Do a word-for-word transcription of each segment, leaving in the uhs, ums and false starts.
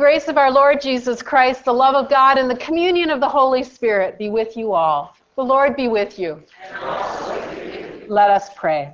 grace of our Lord Jesus Christ, the love of God, and the communion of the Holy Spirit be with you all. The Lord be with you. Let us pray.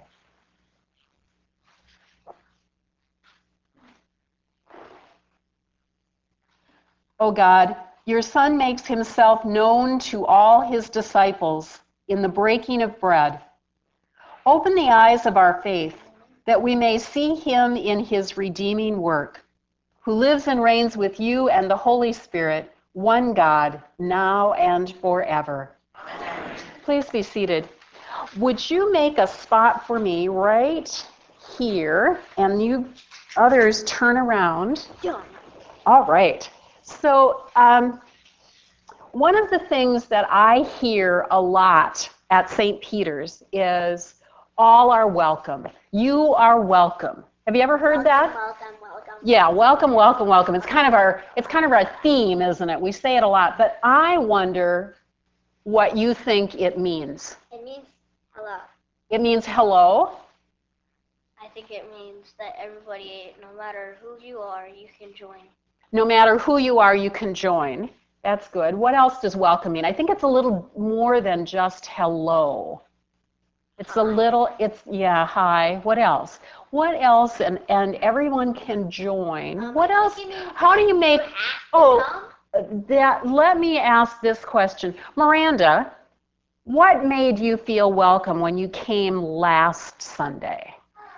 O God, your Son makes himself known to all his disciples in the breaking of bread. Open the eyes of our faith that we may see him in his redeeming work, who lives and reigns with you and the Holy Spirit, one God, now and forever. Amen. Please be seated. Would you make a spot for me right here, and you others turn around? Yeah. All right. So um, one of the things that I hear a lot at Saint Peter's is, all are welcome. You are welcome. Have you ever heard welcome, that? Welcome, welcome. Yeah, welcome, welcome, welcome. It's kind of our it's kind of our theme, isn't it? We say it a lot, but I wonder what you think it means. It means hello. It means hello. I think it means that everybody, no matter who you are, you can join. No matter who you are, you can join. That's good. What else does welcome mean? I think it's a little more than just hello. It's hi. a little, it's, yeah, hi. What else? What else? And, and everyone can join. Um, what else? How do you make, oh, that, let me ask this question. Miranda, what made you feel welcome when you came last Sunday?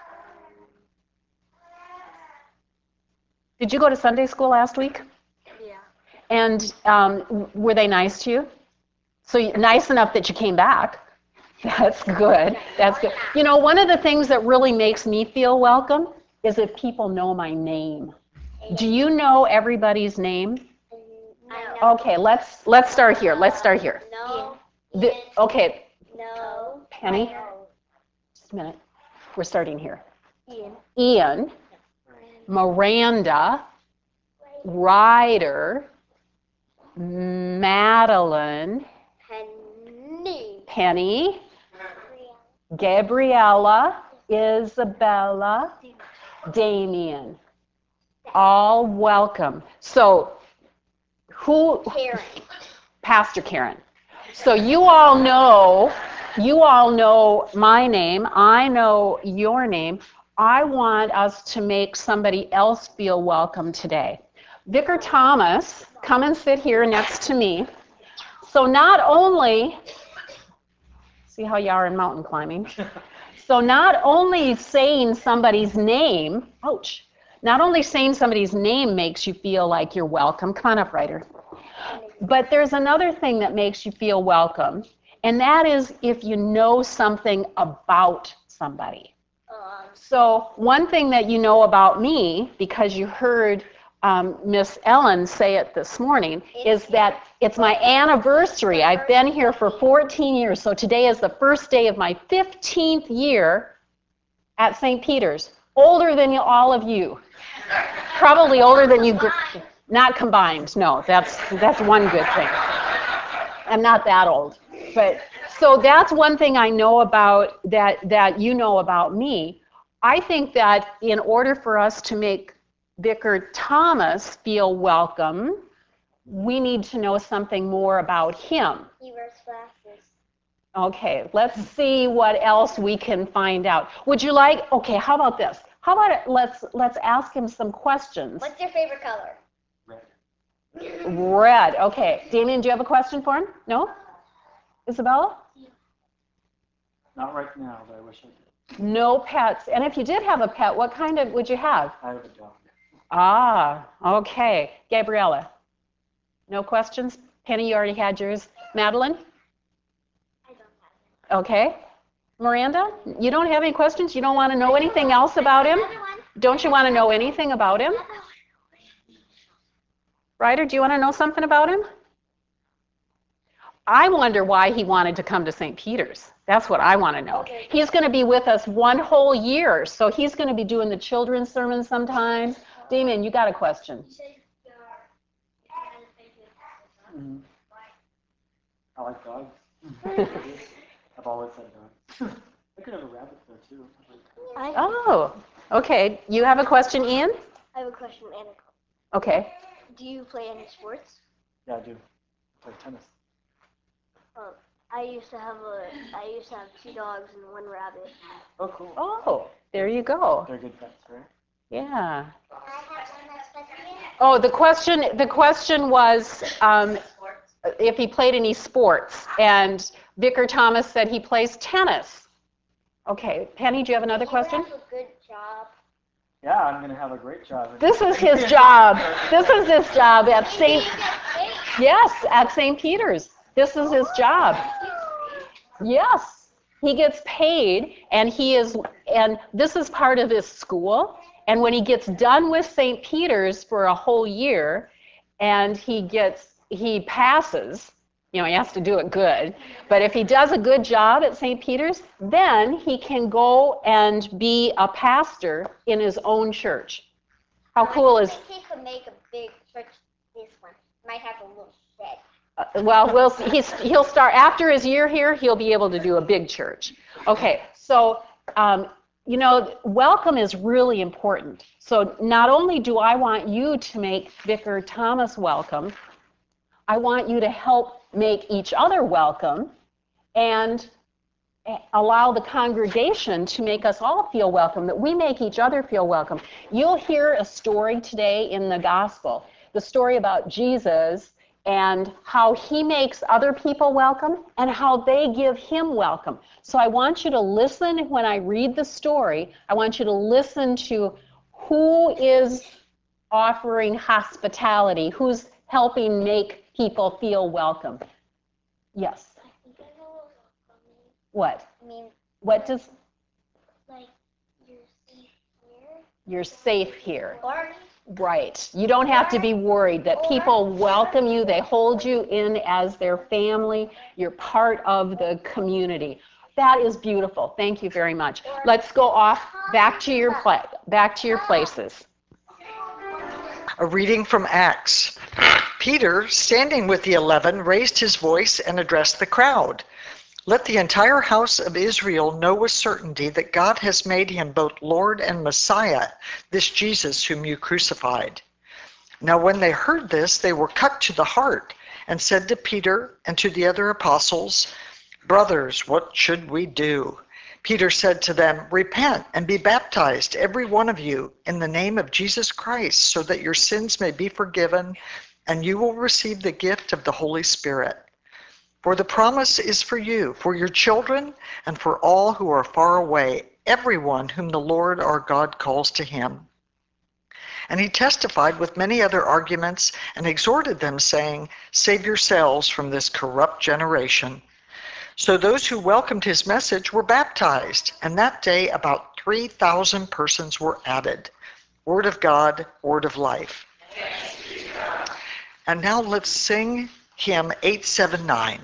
Did you go to Sunday school last week? Yeah. And um, were they nice to you? So you, nice enough that you came back. That's good. That's good. You know, one of the things that really makes me feel welcome is if people know my name. Do you know everybody's name? No. Okay, let's let's start here. Let's start here. No. The, okay. No. Penny. Just a minute. We're starting here. Ian. Ian. Miranda. Ryder. Madeline. Penny. Penny. Gabriella, Isabella, Damien, all welcome. So, who? Karen. Pastor Karen. So you all know, you all know my name. I know your name. I want us to make somebody else feel welcome today. Vicar Thomas, come and sit here next to me. So not only. See how you are in mountain climbing. So not only saying somebody's name, ouch, not only saying somebody's name makes you feel like you're welcome. Come on up, Ryder. But there's another thing that makes you feel welcome, and that is if you know something about somebody. So one thing that you know about me, because you heard Um, Miss Ellen say it this morning, is that it's my anniversary. I've been here for fourteen years, so today is the first day of my fifteenth year at Saint Peter's. Older than you, all of you. Probably older than you, not combined. No, that's that's one good thing. I'm not that old. But so that's one thing I know about that that you know about me. I think that in order for us to make Vicar Thomas feel welcome, we need to know something more about him. He wears glasses. Okay, let's see what else we can find out. Would you like, okay, how about this? How about it, let's let's ask him some questions. What's your favorite color? Red. Red, okay. Damien, do you have a question for him? No? Isabella? Not right now, but I wish I did. No pets. And if you did have a pet, what kind of would you have? I have a dog. Ah, okay. Gabriella, no questions? Penny, you already had yours. Madeline? I don't have it. Okay. Miranda, you don't have any questions? You don't want to know anything else about him? Don't you want to know anything about him? Ryder, do you want to know something about him? I wonder why he wanted to come to Saint Peter's. That's what I want to know. Okay. He's going to be with us one whole year, so he's going to be doing the children's sermon sometime. Damien, you got a question? Mm-hmm. I like dogs. I've always said dogs. I could have a rabbit there too. Oh, okay. You have a question, Ian? I have a question and a comment. Okay. do you play any sports? Yeah, I do. I play tennis. Oh, I used to have a, I used to have two dogs and one rabbit. Oh, cool. Oh, there you go. They're good pets, right? Yeah. Can I have one that's special? Oh, the question, the question was um, if he played any sports, and Vicar Thomas said he plays tennis. Okay, Penny, do you have another question? You have a good job. Yeah, I'm gonna have a great job. This is his job. This is his job at Saint Yes, at Saint Peter's. This is his job. Yes, he gets paid, and he is, and this is part of his school. And when he gets done with Saint Peter's for a whole year, and he gets, he passes, you know, he has to do it good. But if he does a good job at Saint Peter's, then he can go and be a pastor in his own church. How cool is? I think he could make a big church. This one might have a little shed. Uh, well, we'll see. He's, he'll start after his year here. He'll be able to do a big church. Okay, so um, you know, welcome is really important. So not only do I want you to make Vicar Thomas welcome, I want you to help make each other welcome and allow the congregation to make us all feel welcome, that we make each other feel welcome. You'll hear a story today in the gospel, the story about Jesus and how he makes other people welcome and how they give him welcome. So I want you to listen when I read the story. I want you to listen to who is offering hospitality, who's helping make people feel welcome. Yes. I think I know what welcome means. What? I mean, What does? like, you're safe here. You're safe here. Or, Right. You don't have to be worried that people welcome you, they hold you in as their family, you're part of the community. That is beautiful. Thank you very much. Let's go off back to your pla- back to your places. A reading from Acts. Peter, standing with the eleven, raised his voice and addressed the crowd. Let the entire house of Israel know with certainty that God has made him both Lord and Messiah, this Jesus whom you crucified. Now when they heard this, they were cut to the heart and said to Peter and to the other apostles, Brothers, what should we do? Peter said to them, Repent and be baptized, every one of you, in the name of Jesus Christ, so that your sins may be forgiven, and you will receive the gift of the Holy Spirit. For the promise is for you, for your children, and for all who are far away, everyone whom the Lord our God calls to him. And he testified with many other arguments and exhorted them, saying, Save yourselves from this corrupt generation. So those who welcomed his message were baptized, and that day about three thousand persons were added. Word of God, word of life. And now let's sing hymn eight seventy-nine.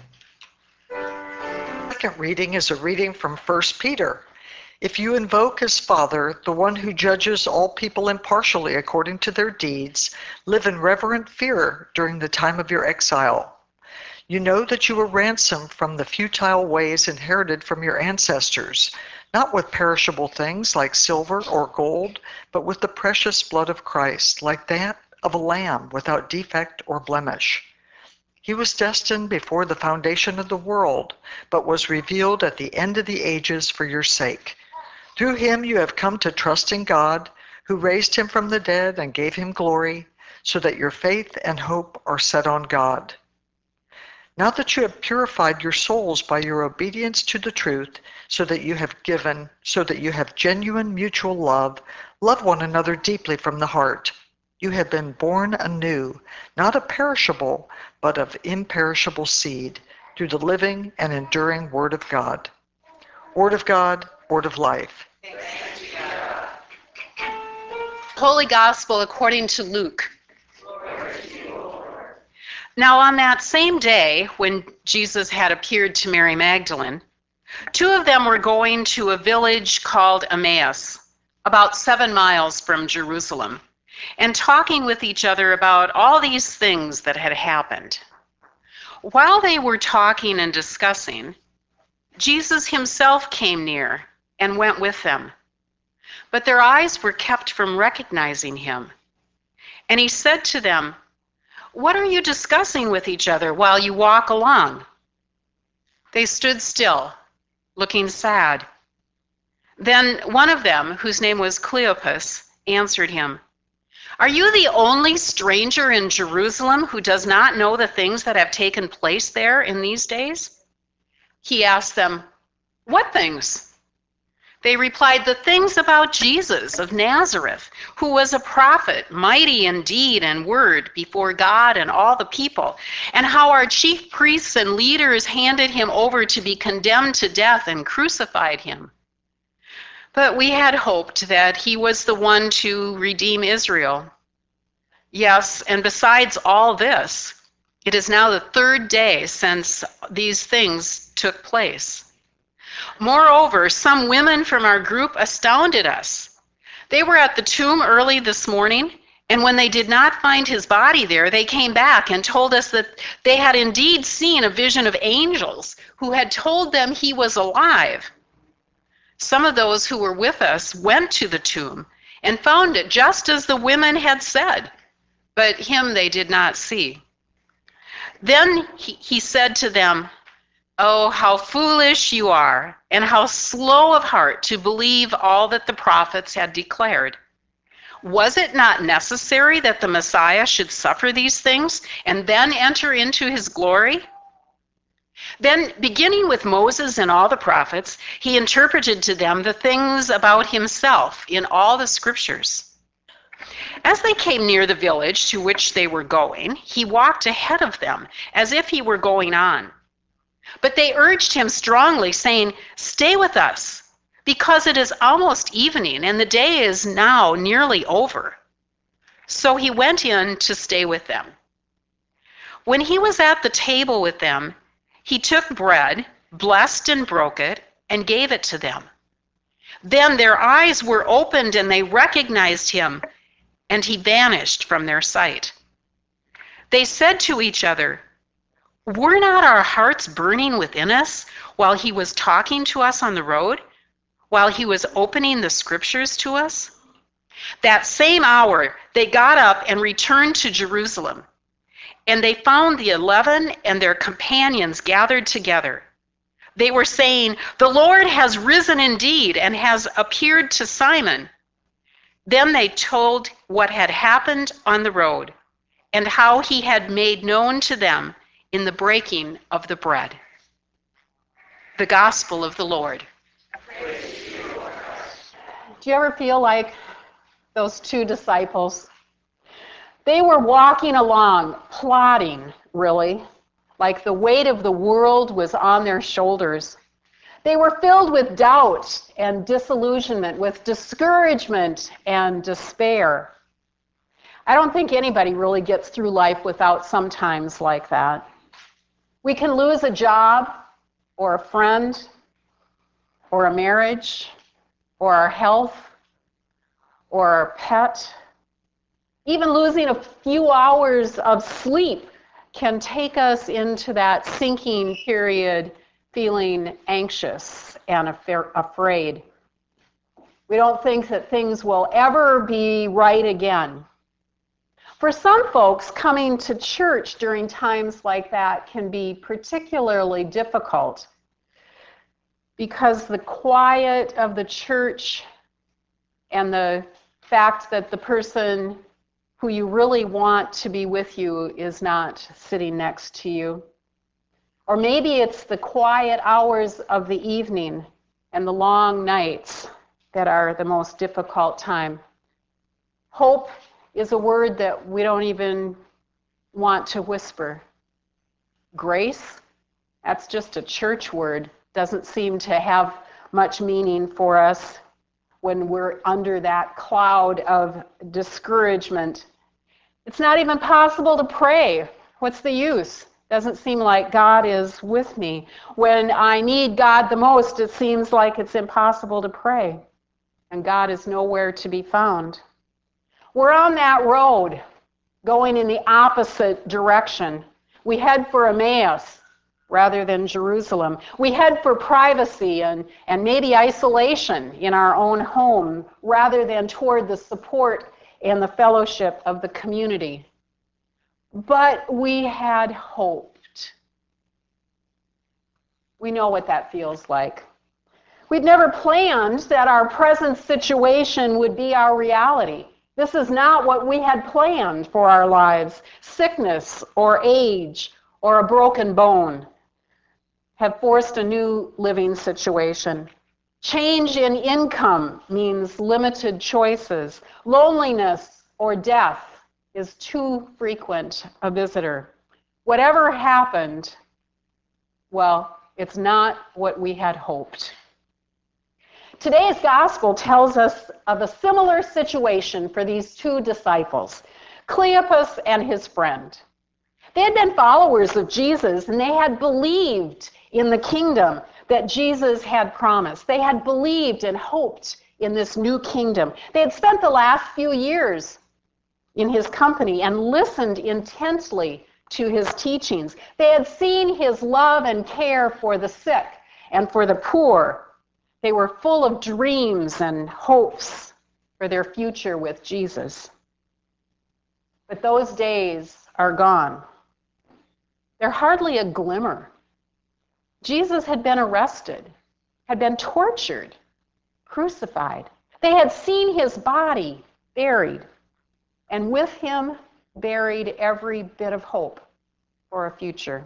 The second reading is a reading from First Peter. If you invoke as Father the one who judges all people impartially according to their deeds, live in reverent fear during the time of your exile. You know that you were ransomed from the futile ways inherited from your ancestors, not with perishable things like silver or gold, but with the precious blood of Christ, like that of a lamb without defect or blemish. He was destined before the foundation of the world, but was revealed at the end of the ages for your sake. Through him you have come to trust in God, who raised him from the dead and gave him glory, so that your faith and hope are set on God. Now that you have purified your souls by your obedience to the truth, so that you have given, so that you have genuine mutual love, love one another deeply from the heart. You have been born anew, not of perishable, but of imperishable seed, through the living and enduring Word of God. Word of God, Word of life. Holy Gospel according to Luke. Now on that same day when Jesus had appeared to Mary Magdalene, two of them were going to a village called Emmaus, about seven miles from Jerusalem, and talking with each other about all these things that had happened. While they were talking and discussing, Jesus himself came near and went with them. But their eyes were kept from recognizing him. And he said to them, "What are you discussing with each other while you walk along?" They stood still, looking sad. Then one of them, whose name was Cleopas, answered him, "Are you the only stranger in Jerusalem who does not know the things that have taken place there in these days?" He asked them, "What things?" They replied, "The things about Jesus of Nazareth, who was a prophet, mighty in deed and word before God and all the people, and how our chief priests and leaders handed him over to be condemned to death and crucified him. But we had hoped that he was the one to redeem Israel. Yes, and besides all this, it is now the third day since these things took place. Moreover, some women from our group astounded us. They were at the tomb early this morning, and when they did not find his body there, they came back and told us that they had indeed seen a vision of angels who had told them he was alive. Some of those who were with us went to the tomb and found it just as the women had said, but him they did not see." Then he, he said to them, "Oh, how foolish you are, and how slow of heart to believe all that the prophets had declared. Was it not necessary that the Messiah should suffer these things and then enter into his glory?" Then, beginning with Moses and all the prophets, he interpreted to them the things about himself in all the scriptures. As they came near the village to which they were going, he walked ahead of them as if he were going on. But they urged him strongly, saying, "Stay with us, because it is almost evening, and the day is now nearly over." So he went in to stay with them. When he was at the table with them, he took bread, blessed and broke it, and gave it to them. Then their eyes were opened, and they recognized him, and he vanished from their sight. They said to each other, "Were not our hearts burning within us while he was talking to us on the road, while he was opening the scriptures to us?" That same hour they got up and returned to Jerusalem, and they found the eleven and their companions gathered together. They were saying, "The Lord has risen indeed and has appeared to Simon." Then they told what had happened on the road and how he had made known to them in the breaking of the bread. The Gospel of the Lord. Do you ever feel like those two disciples? They were walking along, plodding, really, like the weight of the world was on their shoulders. They were filled with doubt and disillusionment, with discouragement and despair. I don't think anybody really gets through life without some times like that. We can lose a job, or a friend, or a marriage, or our health, or our pet. Even losing a few hours of sleep can take us into that sinking period, feeling anxious and afraid. We don't think that things will ever be right again. For some folks, coming to church during times like that can be particularly difficult because the quiet of the church and the fact that the person who you really want to be with you is not sitting next to you. Or maybe it's the quiet hours of the evening and the long nights that are the most difficult time. Hope is a word that we don't even want to whisper. Grace, that's just a church word. Doesn't seem to have much meaning for us when we're under that cloud of discouragement. It's not even possible to pray. What's the use? Doesn't seem like God is with me. When I need God the most, it seems like it's impossible to pray, and God is nowhere to be found. We're on that road, going in the opposite direction. We head for Emmaus rather than Jerusalem. We head for privacy and, and maybe isolation in our own home rather than toward the support and the fellowship of the community. But we had hoped. We know what that feels like. We'd never planned that our present situation would be our reality. This is not what we had planned for our lives. Sickness or age or a broken bone have forced a new living situation. Change in income means limited choices. Loneliness or death is too frequent a visitor. Whatever happened, well, it's not what we had hoped. Today's gospel tells us of a similar situation for these two disciples, Cleopas and his friend. They had been followers of Jesus, and they had believed in the kingdom that Jesus had promised. They had believed and hoped in this new kingdom. They had spent the last few years in his company and listened intensely to his teachings. They had seen his love and care for the sick and for the poor. They were full of dreams and hopes for their future with Jesus. But those days are gone. They're hardly a glimmer. Jesus had been arrested, had been tortured, crucified. They had seen his body buried, and with him buried every bit of hope for a future.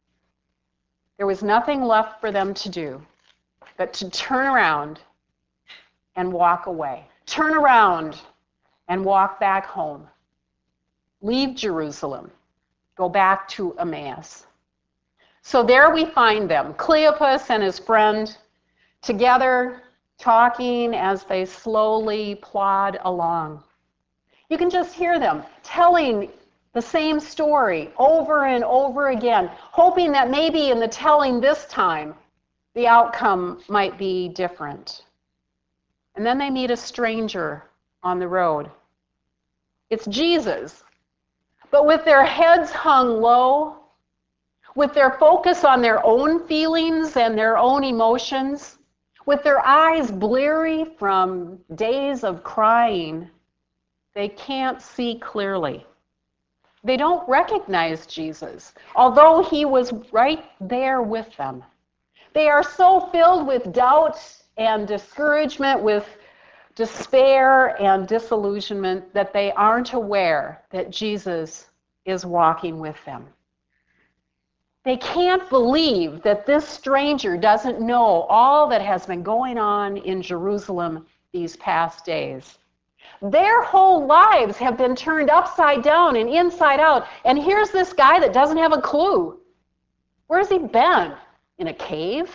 There was nothing left for them to do but to turn around and walk away. Turn around and walk back home. Leave Jerusalem. Go back to Emmaus. So there we find them, Cleopas and his friend, together talking as they slowly plod along. You can just hear them telling the same story over and over again, hoping that maybe in the telling this time, the outcome might be different. And then they meet a stranger on the road. It's Jesus, but with their heads hung low, with their focus on their own feelings and their own emotions, with their eyes bleary from days of crying, they can't see clearly. They don't recognize Jesus, although he was right there with them. They are so filled with doubt and discouragement, with despair and disillusionment, that they aren't aware that Jesus is walking with them. They can't believe that this stranger doesn't know all that has been going on in Jerusalem these past days. Their whole lives have been turned upside down and inside out, and here's this guy that doesn't have a clue. Where's he been? In a cave?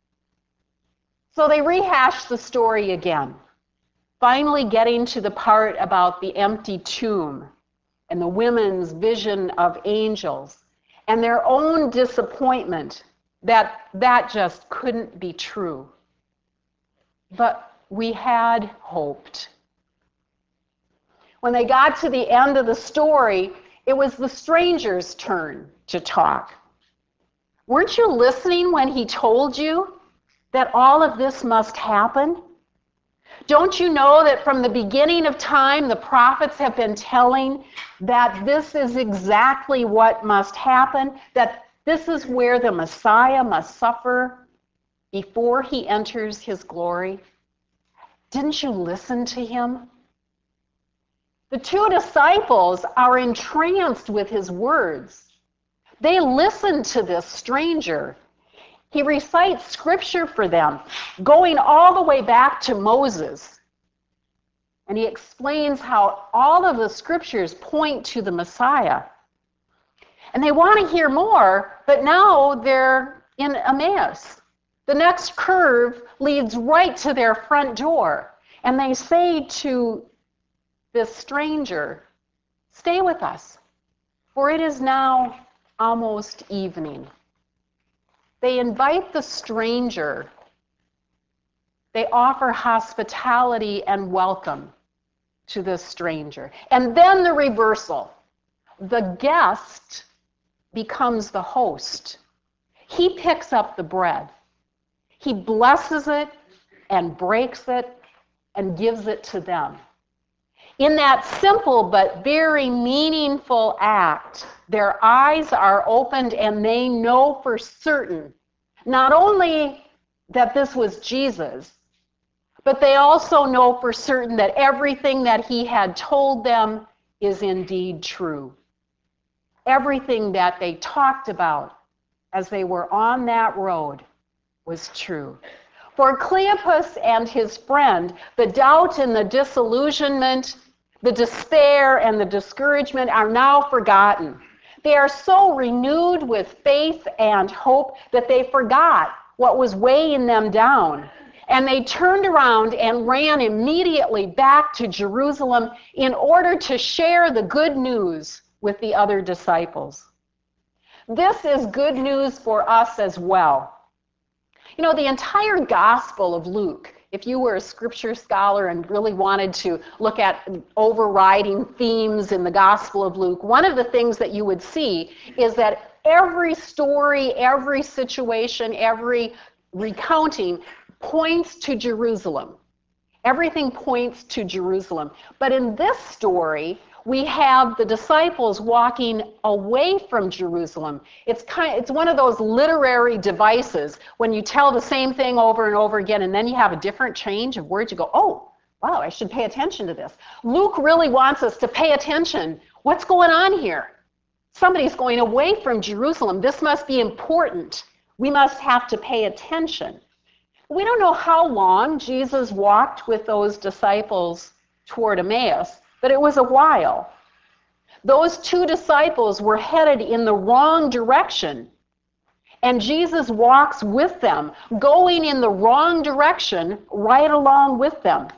So they rehash the story again, finally getting to the part about the empty tomb and the women's vision of angels and their own disappointment that that just couldn't be true. But we had hoped. When they got to the end of the story, it was the stranger's turn to talk. Weren't you listening when he told you that all of this must happen? Don't you know that from the beginning of time, the prophets have been telling that this is exactly what must happen, that this is where the Messiah must suffer before he enters his glory? Didn't you listen to him? The two disciples are entranced with his words. They listen to this stranger. He recites scripture for them, going all the way back to Moses. And he explains how all of the scriptures point to the Messiah. And they want to hear more, but now they're in Emmaus. The next curve leads right to their front door. And they say to this stranger, "Stay with us, for it is now almost evening." They invite the stranger. They offer hospitality and welcome to this stranger. And then the reversal. The guest becomes the host. He picks up the bread. He blesses it and breaks it and gives it to them. In that simple but very meaningful act, their eyes are opened and they know for certain not only that this was Jesus, but they also know for certain that everything that he had told them is indeed true. Everything that they talked about as they were on that road was true. For Cleopas and his friend, the doubt and the disillusionment, the despair and the discouragement are now forgotten. They are so renewed with faith and hope that they forgot what was weighing them down. And they turned around and ran immediately back to Jerusalem in order to share the good news with the other disciples. This is good news for us as well. You know, the entire Gospel of Luke, if you were a scripture scholar and really wanted to look at overriding themes in the Gospel of Luke, one of the things that you would see is that every story, every situation, every recounting points to Jerusalem. Everything points to Jerusalem. But in this story, we have the disciples walking away from Jerusalem. It's kind of, it's one of those literary devices when you tell the same thing over and over again and then you have a different change of words. You go, oh, wow, I should pay attention to this. Luke really wants us to pay attention. What's going on here? Somebody's going away from Jerusalem. This must be important. We must have to pay attention. We don't know how long Jesus walked with those disciples toward Emmaus, but it was a while. Those two disciples were headed in the wrong direction, and Jesus walks with them, going in the wrong direction right along with them.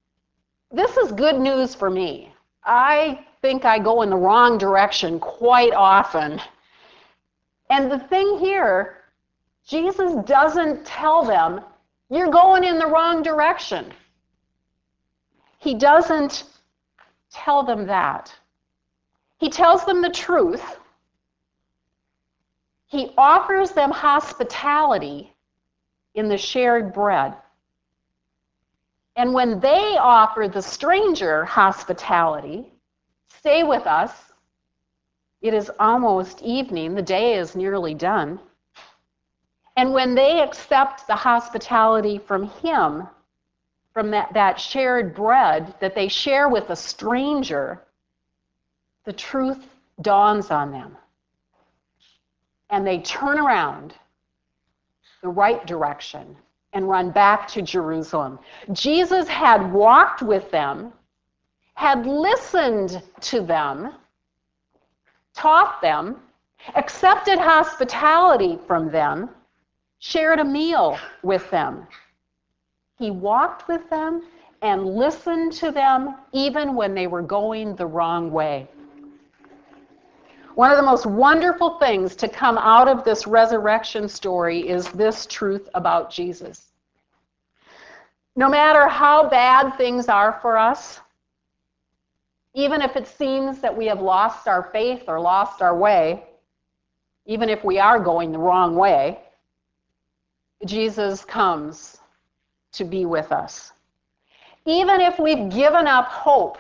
This is good news for me. I think I go in the wrong direction quite often. And the thing here, Jesus doesn't tell them, you're going in the wrong direction. He doesn't tell them that. He tells them the truth. He offers them hospitality in the shared bread. And when they offer the stranger hospitality, stay with us. It is almost evening. The day is nearly done. And when they accept the hospitality from him, from that, that shared bread that they share with a stranger, the truth dawns on them. And they turn around the right direction and run back to Jerusalem. Jesus had walked with them, had listened to them, taught them, accepted hospitality from them, shared a meal with them. He walked with them and listened to them even when they were going the wrong way. One of the most wonderful things to come out of this resurrection story is this truth about Jesus. No matter how bad things are for us, even if it seems that we have lost our faith or lost our way, even if we are going the wrong way, Jesus comes to be with us. Even if we've given up hope,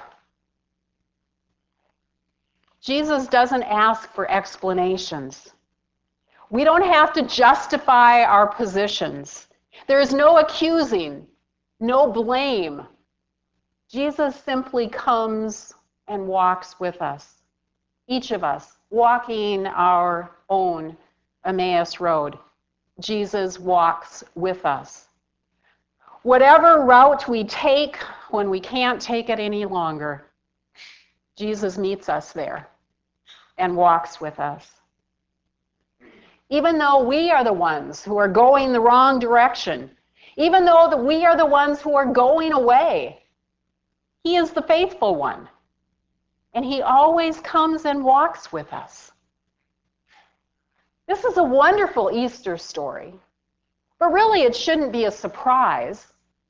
Jesus doesn't ask for explanations. We don't have to justify our positions. There is no accusing, no blame. Jesus simply comes and walks with us, each of us walking our own Emmaus road. Jesus walks with us. Whatever route we take when we can't take it any longer, Jesus meets us there and walks with us. Even though we are the ones who are going the wrong direction, even though that we are the ones who are going away, he is the faithful one. And he always comes and walks with us. This is a wonderful Easter story, but really it shouldn't be a surprise.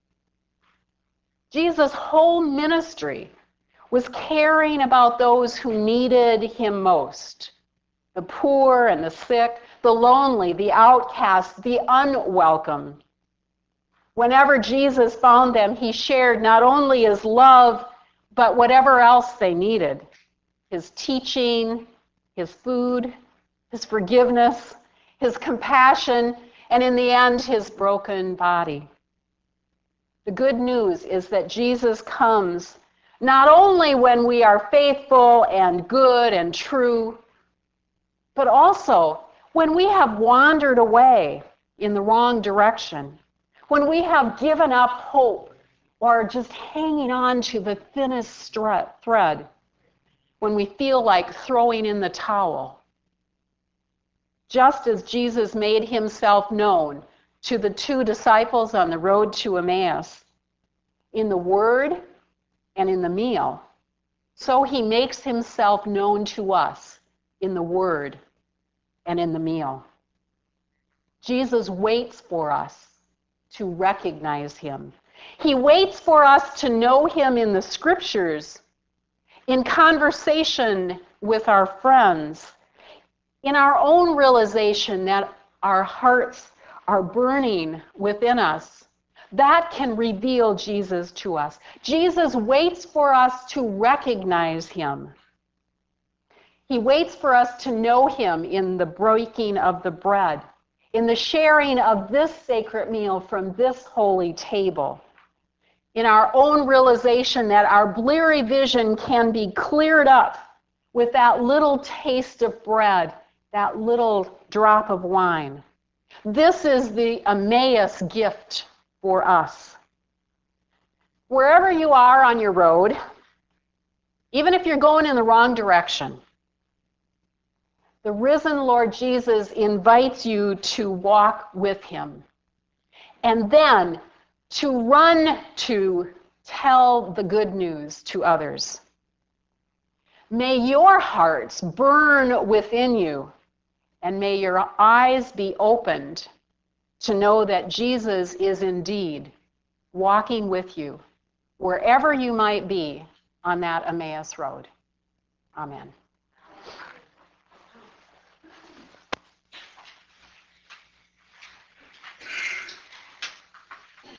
Jesus' whole ministry was caring about those who needed him most. The poor and the sick, the lonely, the outcast, the unwelcome. Whenever Jesus found them, he shared not only his love, but whatever else they needed, his teaching, his food, his forgiveness, his compassion, and in the end, his broken body. The good news is that Jesus comes not only when we are faithful and good and true, but also when we have wandered away in the wrong direction, when we have given up hope or just hanging on to the thinnest thread, when we feel like throwing in the towel. Just as Jesus made himself known to the two disciples on the road to Emmaus, in the word and in the meal, so he makes himself known to us in the word and in the meal. Jesus waits for us to recognize him. He waits for us to know him in the scriptures, in conversation with our friends, in our own realization that our hearts are burning within us. That can reveal Jesus to us. Jesus waits for us to recognize him. He waits for us to know him in the breaking of the bread, in the sharing of this sacred meal from this holy table, in our own realization that our bleary vision can be cleared up with that little taste of bread, that little drop of wine. This is the Emmaus gift for us. Wherever you are on your road, even if you're going in the wrong direction, the risen Lord Jesus invites you to walk with him, and then to run to tell the good news to others. May your hearts burn within you, and may your eyes be opened to know that Jesus is indeed walking with you wherever you might be on that Emmaus road. Amen.